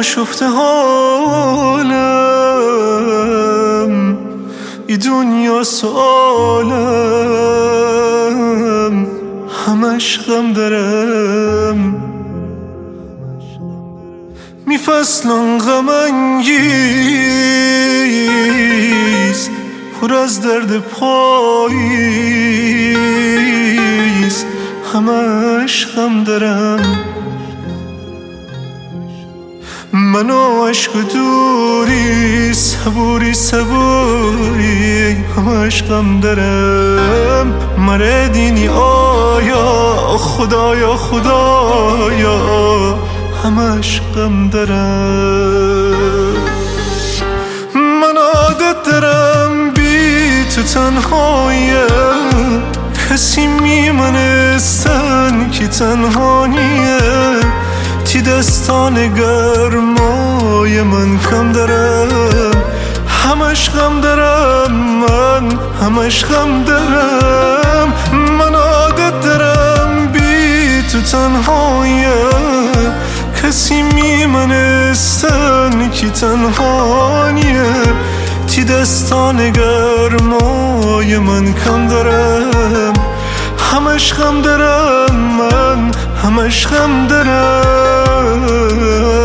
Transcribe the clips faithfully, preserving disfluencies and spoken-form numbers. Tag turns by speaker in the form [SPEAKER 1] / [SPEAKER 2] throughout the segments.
[SPEAKER 1] آشفته حالم، ای دنیا سوالم، همش غم دارم. میفصلن غم انگیز، پر از درد پاییز، همش غم دارم. منو عشق دوری، صبوری صبوری، همش غم دارم. مره دینی آیا خدایا خدایا، همش غم دارم. من عادت دارم بی تو تنهایم، کسی میمنستن که تنهانیه. تی دستان گرمای من کم دارم، همش غم دارم، من همش غم دارم. من عادت دارم بی تو تنهایم، کسی میمنستن که تنهانیه. تی دستان گرمای من کم دارم، همش غم دارم، من همش غم دارم.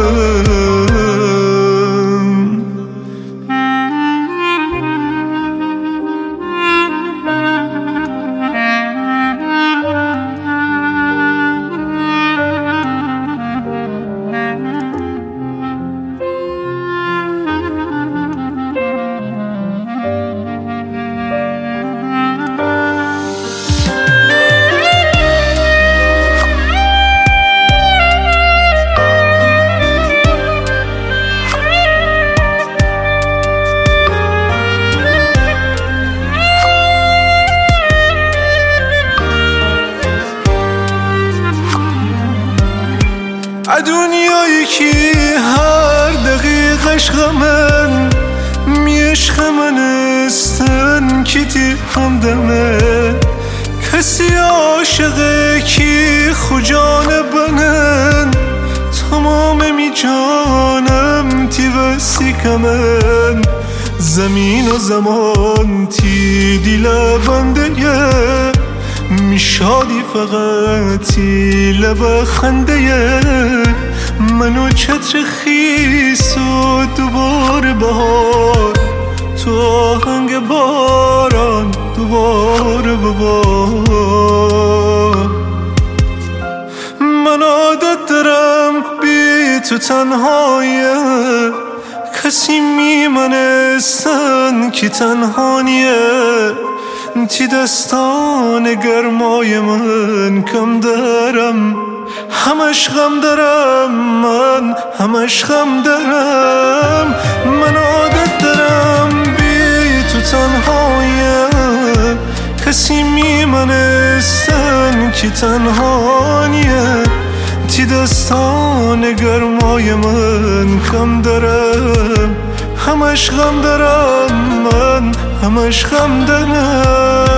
[SPEAKER 1] دنیایی که هر دقیقش غمن، میشخ من استن که تی همدمه. کسی عاشقه که خجان بنن، تمام می جانم تی وسی کمن. زمین و زمان تی دیل بنده میشادی فقطی لب خنده. منو چتر خیس و دوباره بهار، تو آهنگ باران دوباره ببار. من عادت دارم بی تو تنهایم، کسی میمنستن که تنهانیه. تی دستان گرمای من کم دارم، همش غم دارم، من همش غم دارم. من عادت دارم بی تو تنهایم، کسی میمنستن که تنهانیه. تی دستان گرمای من کم دارم، همش غم دارم، من همش غم دارم.